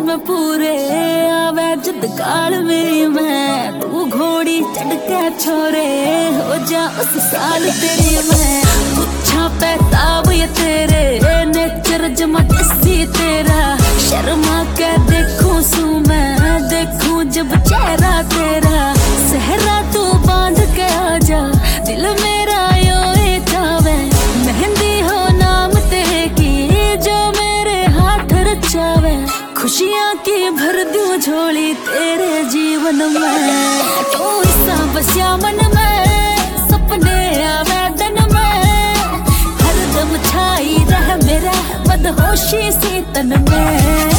में पूरे आवे जद काल मेरी मैं तू घोड़ी चढ़ के छोरे हो जा उस साल तेरी मैं पूछा पैताब ये तेरे नेचर जमा किसी तेरा शर्मा के देखूं सू मैं देखूं जब चेहरा तेरा सहरा तू बांध के आजा दिल मेरा यो चावे मेहंदी हो नाम तेरे की जो मेरे हाथ रचावे खुशियाँ की भर दूं झोली तेरे जीवन में तू ऐसा बसिया मन में सपने आवेदन में हरदम छाई रह मेरा बदहोशी सी तन में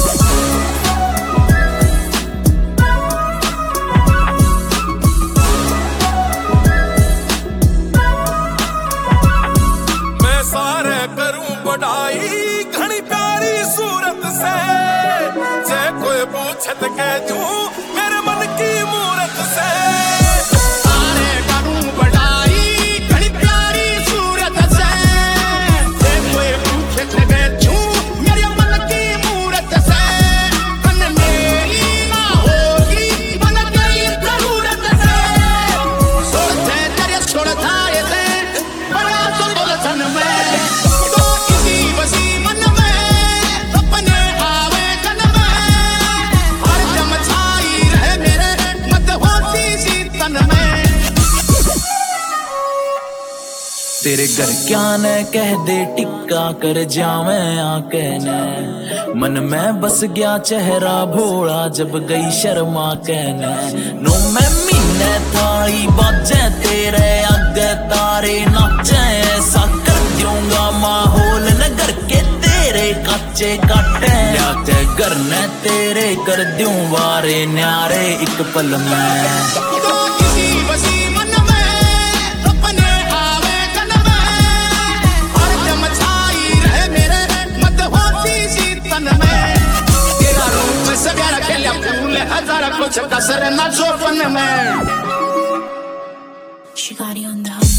घनी प्यारी सूरत से जे कोई पूछे तो कह दूं मेरे मन की मूरत से सारे करूं बढ़ाई घनी प्यारी सूरत से जे कोई पूछे तो कह दूं मेरे मन की मूरत से मन मेरी ना होगी मन तेरी जरूरत से सोचते तेरे छोड़ता ये से बड़ा सुंदर सन में तेरे घर क्या न कह दे टिक्का कर जावे आके न मन में बस गया चेहरा भोला जब गई शर्मा कहने नो मैं मीने थाली बाजे तेरे आगे तारे नाचे ऐसा कर दूंगा माहौल नगर के तेरे कच्चे काटे जाते घर न तेरे कर दूं वारे न्यारे एक पल में She got you on the